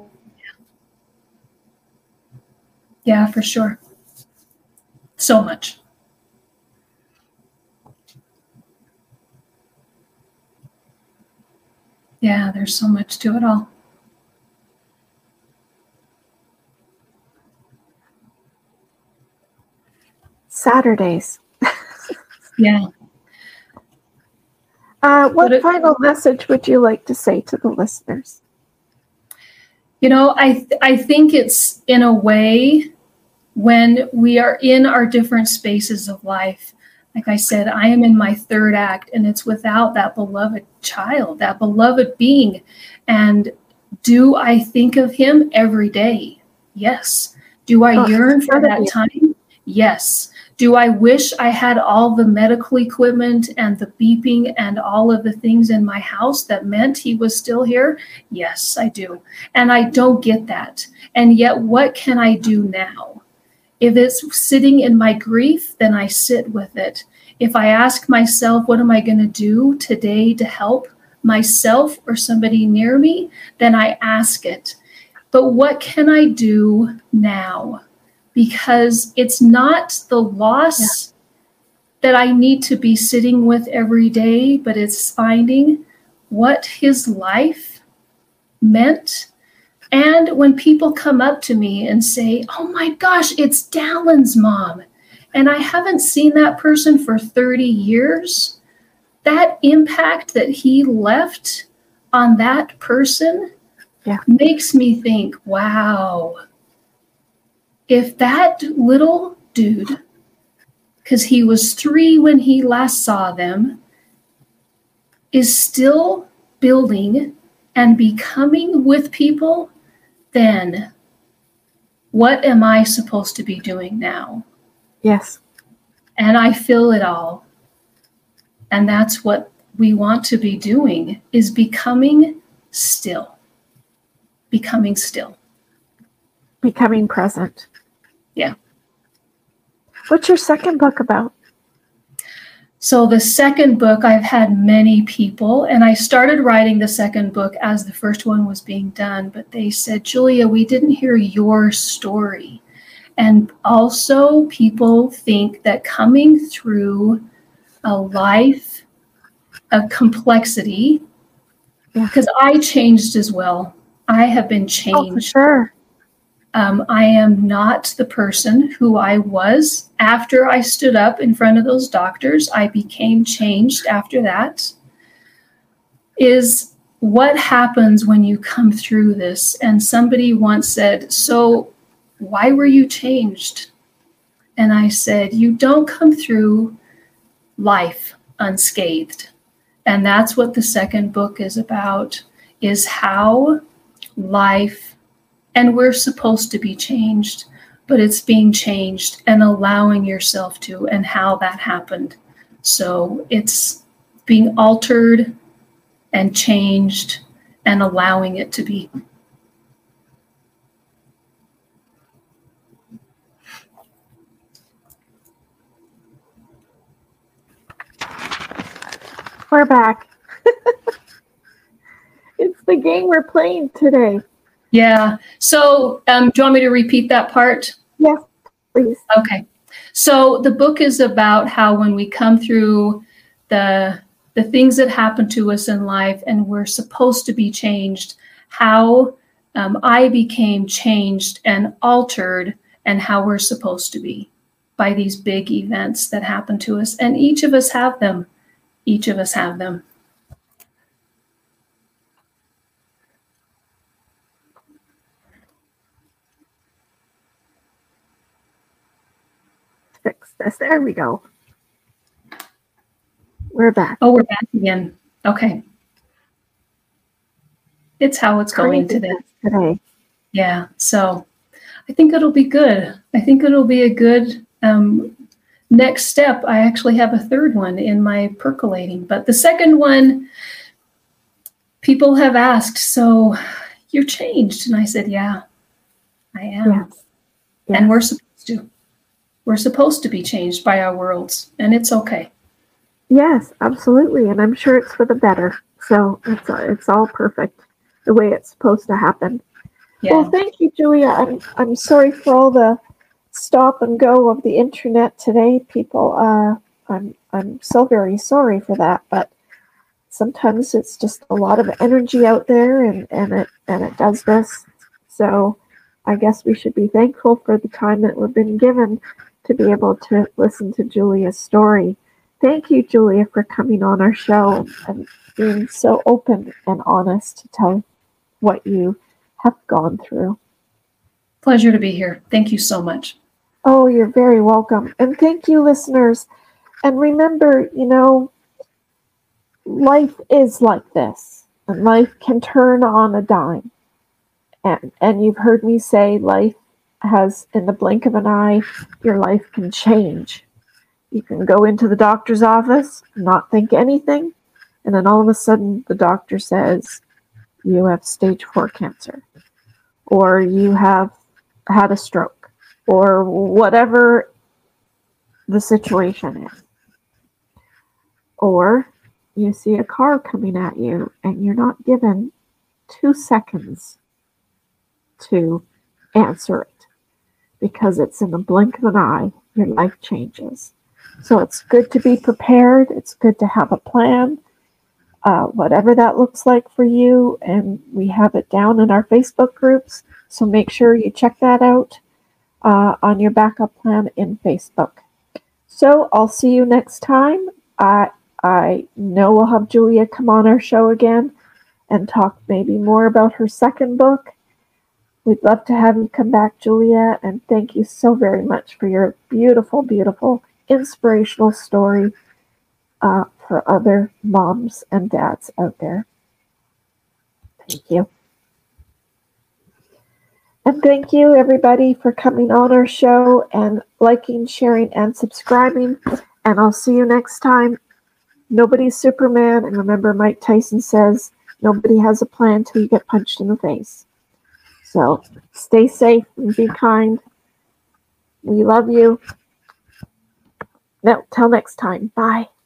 Yeah, for sure. So much. Yeah, there's so much to it all. Saturdays. Yeah. Uh, what But it- final message would you like to say to the listeners? You know, I th- I think it's in a way when we are in our different spaces of life. Like I said, I am in my third act, and it's without that beloved child, that beloved being. And do I think of him every day? Yes. Do I Oh, yearn for gotta that be. time? Yes. Do I wish I had all the medical equipment and the beeping and all of the things in my house that meant he was still here? Yes, I do. And I don't get that. And yet, what can I do now? If it's sitting in my grief, then I sit with it. If I ask myself, what am I going to do today to help myself or somebody near me, then I ask it. But what can I do now? Because it's not the loss yeah. that I need to be sitting with every day, but it's finding what his life meant. And when people come up to me and say, oh my gosh, it's Dallin's mom, and I haven't seen that person for thirty years, that impact that he left on that person yeah. makes me think, wow, if that little dude, because he was three when he last saw them, is still building and becoming with people, then what am I supposed to be doing now? Yes. And I feel it all. And that's what we want to be doing, is becoming still. Becoming still. Becoming present. Yeah. What's your second book about? So the second book, I've had many people, and I started writing the second book as the first one was being done, but they said, Julia, we didn't hear your story. And also people think that coming through a life of complexity, because yeah. I changed as well. I have been changed. Oh, for sure. Um, I am not the person who I was after I stood up in front of those doctors. I became changed after that. Is what happens when you come through this? And somebody once said, so why were you changed? And I said, you don't come through life unscathed. And that's what the second book is about, is how life, and we're supposed to be changed, but it's being changed and allowing yourself to, and how that happened. So it's being altered and changed and allowing it to be. We're back. It's the game we're playing today. Yeah. So um, do you want me to repeat that part? Yes, please. Okay. So the book is about how when we come through the the things that happen to us in life and we're supposed to be changed, how um, I became changed and altered, and how we're supposed to be by these big events that happen to us. And each of us have them. Each of us have them. Fix this. There we go. We're back. Oh, we're back again. Okay. It's how it's going today. Today. Yeah. So I think it'll be good. I think it'll be a good um, next step. I actually have a third one in my percolating, but the second one, people have asked, so you're changed. And I said, yeah, I am. Yes. Yes. And we're supposed to. We're supposed to be changed by our worlds, and it's okay. Yes, absolutely. And I'm sure it's for the better. So it's, it's all perfect the way it's supposed to happen. Yeah. Well, thank you, Julia. I'm, I'm sorry for all the stop and go of the internet today, people. Uh, I'm, I'm so very sorry for that, but sometimes it's just a lot of energy out there, and, and it, and it does this. So I guess we should be thankful for the time that we've been given to be able to listen to Julia's story. Thank you, Julia, for coming on our show and being so open and honest to tell what you have gone through. Pleasure to be here. Thank you so much. Oh, you're very welcome. And thank you, listeners. And remember, you know, life is like this, and life can turn on a dime. And, and you've heard me say life has, in the blink of an eye, your life can change. You can go into the doctor's office, not think anything, and then all of a sudden the doctor says you have stage four cancer, or you have had a stroke, or whatever the situation is. Or you see a car coming at you and you're not given two seconds to answer it, because it's in the blink of an eye, your life changes. So it's good to be prepared. It's good to have a plan, uh, whatever that looks like for you. And we have it down in our Facebook groups. So make sure you check that out uh, on your backup plan in Facebook. So I'll see you next time. I, I know we'll have Julia come on our show again and talk maybe more about her second book. We'd love to have you come back, Julia, and thank you so very much for your beautiful, beautiful, inspirational story uh, for other moms and dads out there. Thank you. And thank you, everybody, for coming on our show and liking, sharing, and subscribing. And I'll see you next time. Nobody's Superman. And remember, Mike Tyson says, nobody has a plan till you get punched in the face. So stay safe and be kind. We love you. No, till next time. Bye.